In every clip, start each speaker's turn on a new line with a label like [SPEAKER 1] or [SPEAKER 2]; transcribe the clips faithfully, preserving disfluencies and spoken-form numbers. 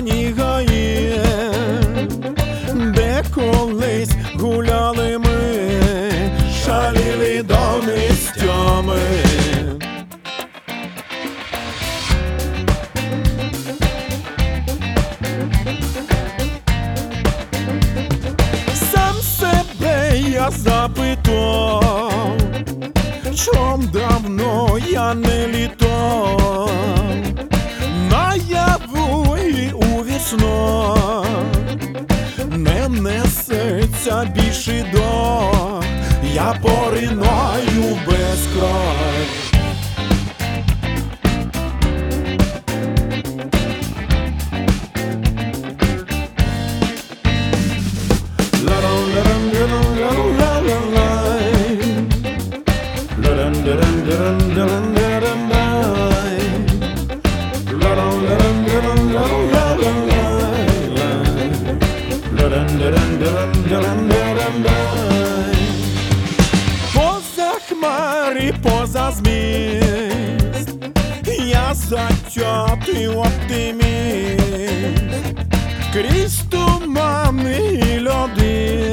[SPEAKER 1] зелені гаї, де колись гуляли ми, шаліли до містями. Сам себе я запитав, чом давно я не літав, наяву і у віснах не несеться більший дох, я поринаю без край. Поза хмари, поза зміст, я затятий оптиміст. Крізь тумани і льоди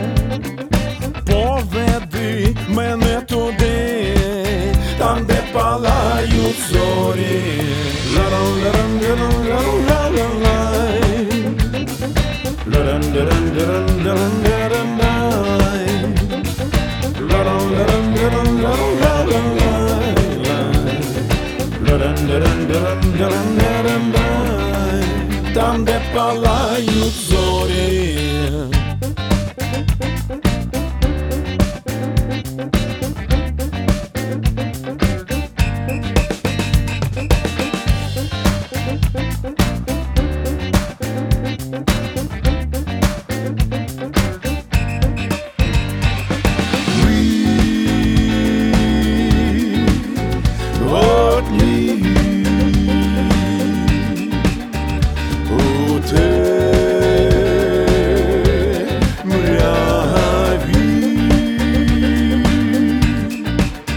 [SPEAKER 1] поведи мене туди, там, де палають зорі. Там, де палають зорі.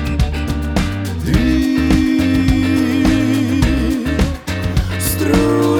[SPEAKER 1] Through